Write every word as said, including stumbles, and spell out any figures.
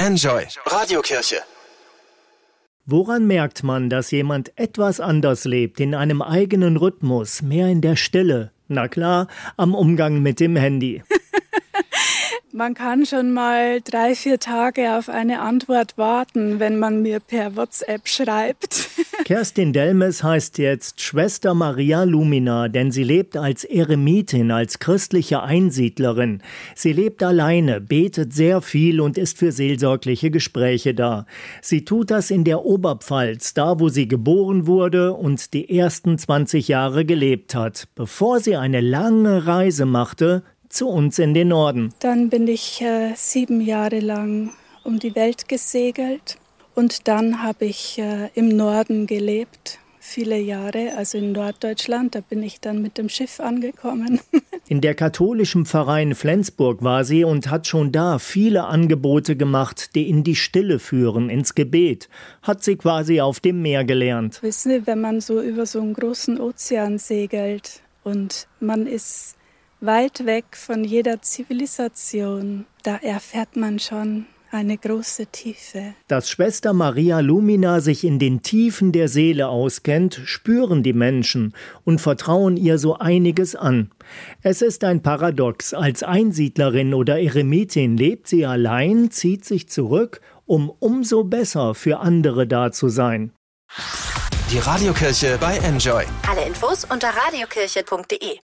Enjoy Radiokirche. Woran merkt man, dass jemand etwas anders lebt, in einem eigenen Rhythmus, mehr in der Stille? Na klar, am Umgang mit dem Handy. Man kann schon mal drei, vier Tage auf eine Antwort warten, wenn man mir per WhatsApp schreibt. Kerstin Delmes heißt jetzt Schwester Maria Lumina, denn sie lebt als Eremitin, als christliche Einsiedlerin. Sie lebt alleine, betet sehr viel und ist für seelsorgliche Gespräche da. Sie tut das in der Oberpfalz, da wo sie geboren wurde und die ersten zwanzig Jahre gelebt hat, bevor sie eine lange Reise machte zu uns in den Norden. Dann bin ich äh, sieben Jahre lang um die Welt gesegelt und dann habe ich äh, im Norden gelebt, viele Jahre, also in Norddeutschland. Da bin ich dann mit dem Schiff angekommen. In der katholischen Pfarrei in Flensburg war sie und hat schon da viele Angebote gemacht, die in die Stille führen, ins Gebet. Hat sie quasi auf dem Meer gelernt. Wissen Sie, wenn man so über so einen großen Ozean segelt und man ist weit weg von jeder Zivilisation, da erfährt man schon eine große Tiefe. Dass Schwester Maria Lumina sich in den Tiefen der Seele auskennt, spüren die Menschen und vertrauen ihr so einiges an. Es ist ein Paradox. Als Einsiedlerin oder Eremitin lebt sie allein, zieht sich zurück, um umso besser für andere da zu sein. Die Radiokirche bei Enjoy. Alle Infos unter radiokirche punkt de.